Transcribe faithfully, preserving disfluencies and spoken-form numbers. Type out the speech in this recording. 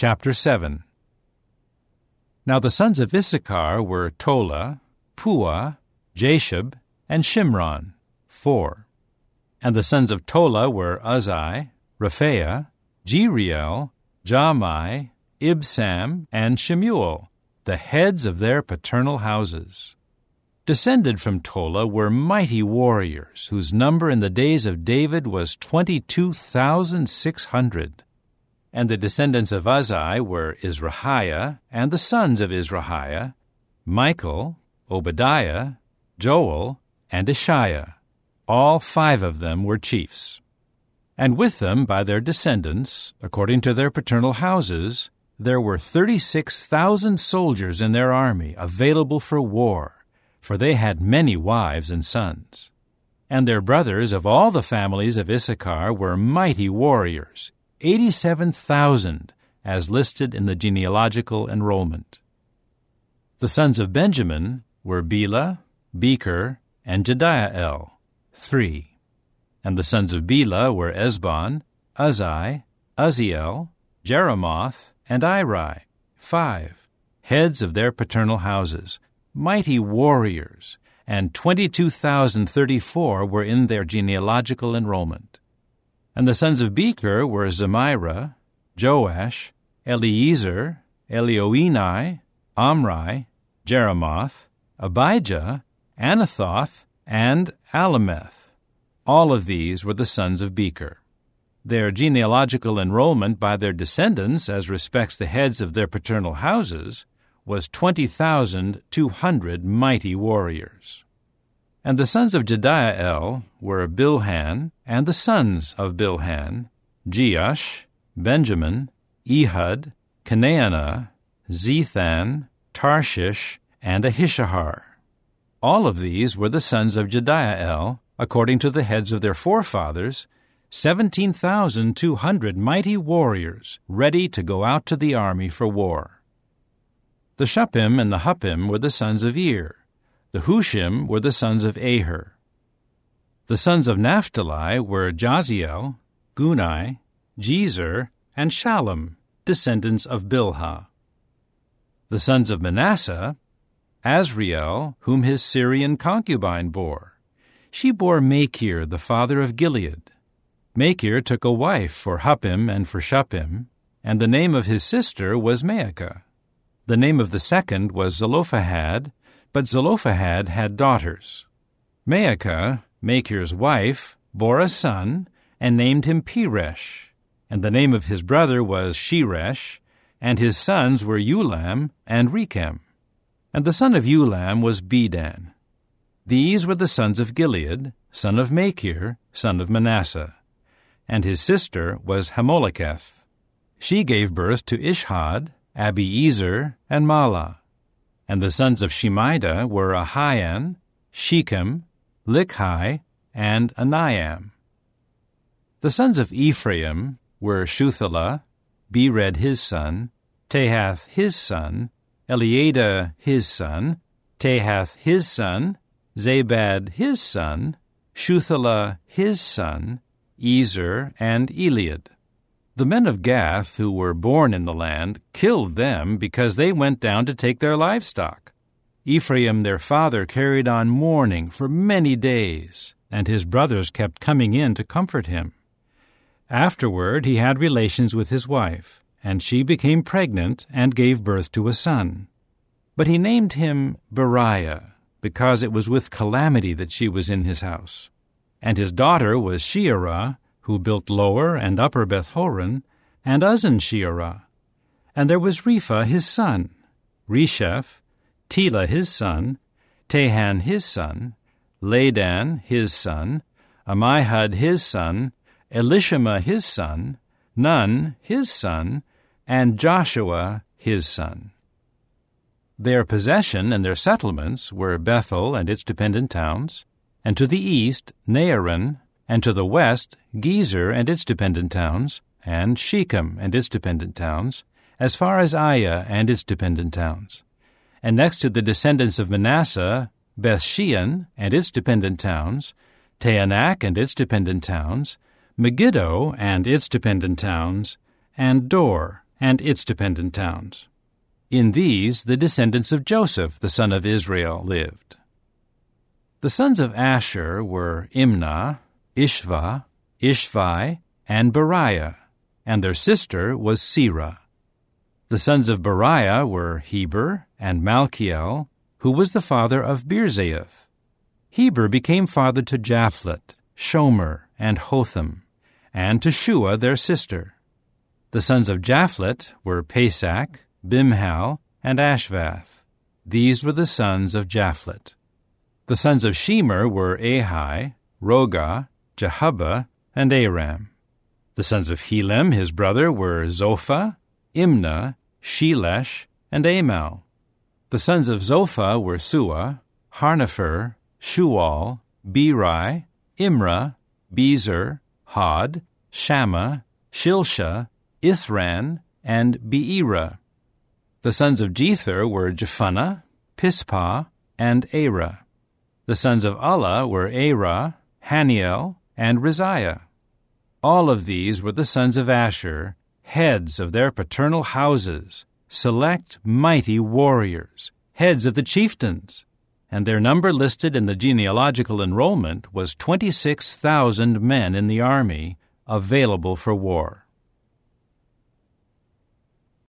Chapter seven. Now the sons of Issachar were Tola, Puah, Jashub, and Shimron, four. And the sons of Tola were Uzai, Rephaiah, Jeriel, Jahmai, Ibsam, and Shemuel, the heads of their paternal houses. Descended from Tola were mighty warriors, whose number in the days of David was twenty-two thousand six hundred. And the descendants of Uzai were Izrahiah, and the sons of Izrahiah, Michael, Obadiah, Joel, and Ishiah. All five of them were chiefs. And with them, by their descendants, according to their paternal houses, there were thirty-six thousand soldiers in their army available for war, for they had many wives and sons. And their brothers of all the families of Issachar were mighty warriors, eighty-seven thousand, as listed in the genealogical enrollment. The sons of Benjamin were Bela, Becher, and Jediael, three. And the sons of Bela were Ezbon, Uzai, Uzziel, Jeremoth, and Iri, five, heads of their paternal houses, mighty warriors, and twenty-two thousand thirty-four were in their genealogical enrollment. And the sons of Becher were Zemira, Joash, Eliezer, Elioenai, Omri, Jeremoth, Abijah, Anathoth, and Alemeth. All of these were the sons of Becher. Their genealogical enrollment by their descendants, as respects the heads of their paternal houses, was twenty thousand two hundred mighty warriors. And the sons of Jediael were Bilhan, and the sons of Bilhan, Jeush, Benjamin, Ehud, Kenaanah, Zethan, Tarshish, and Ahishahar. All of these were the sons of Jediael, according to the heads of their forefathers, seventeen thousand two hundred mighty warriors, ready to go out to the army for war. The Shuppim and the Huppim were the sons of Ir. The Hushim were the sons of Aher. The sons of Naphtali were Jaziel, Gunai, Jezer, and Shallum, descendants of Bilhah. The sons of Manasseh, Azriel, whom his Syrian concubine bore. She bore Machir, the father of Gilead. Machir took a wife for Huppim and for Shuppim, and the name of his sister was Maacah. The name of the second was Zelophehad, but Zelophehad had daughters. Maacah, Machir's wife, bore a son, and named him Peresh, and the name of his brother was Sheresh, and his sons were Ulam and Rechem. And the son of Ulam was Bedan. These were the sons of Gilead, son of Machir, son of Manasseh. And his sister was Hamoleketh. She gave birth to Ishhad, Abiezer, and Mahlah. And the sons of Shemida were Ahian, Shechem, Likhi, and Aniam. The sons of Ephraim were Shuthelah, Bered his son, Tahath his son, Eliada his son, Tahath his son, Zabad his son, Shuthelah his son, Ezer, and Eliad. The men of Gath who were born in the land killed them because they went down to take their livestock. Ephraim their father carried on mourning for many days, and his brothers kept coming in to comfort him. Afterward he had relations with his wife, and she became pregnant and gave birth to a son. But he named him Beriah, because it was with calamity that she was in his house. And his daughter was Shearah, who built Lower and Upper Beth-horon, and Uzzen-Shearah. And there was Repha his son, Resheph, Tela his son, Tahan his son, Ladan his son, Ammihud his son, Elishama his son, Nun his son, and Joshua his son. Their possession and their settlements were Bethel and its dependent towns, and to the east Naaran, and to the west Gezer and its dependent towns, and Shechem and its dependent towns, as far as Aiah and its dependent towns. And next to the descendants of Manasseh, Bethshean and its dependent towns, Taanach and its dependent towns, Megiddo and its dependent towns, and Dor and its dependent towns. In these the descendants of Joseph, the son of Israel, lived. The sons of Asher were Imnah, Ishva, Ishvi, and Beriah, and their sister was Serah. The sons of Beriah were Heber and Malchiel, who was the father of Birzeiah. Heber became father to Japhlet, Shomer, and Hotham, and to Shua their sister. The sons of Japhlet were Pesach, Bimhal, and Ashvath. These were the sons of Japhlet. The sons of Shemer were Ahi, Roga, Jehubbah, and Aram. The sons of Helem, his brother, were Zophah, Imnah, Shelesh, and Amal. The sons of Zophah were Sua, Harnepher, Shual, Beri, Imrah, Bezer, Hod, Shammah, Shilsha, Ithran, and Beerah. The sons of Jether were Jephunneh, Pispah, and Arah. The sons of Allah were Arah, Haniel, and Riziah. All of these were the sons of Asher, heads of their paternal houses, select mighty warriors, heads of the chieftains, and their number listed in the genealogical enrollment was twenty-six thousand men in the army available for war.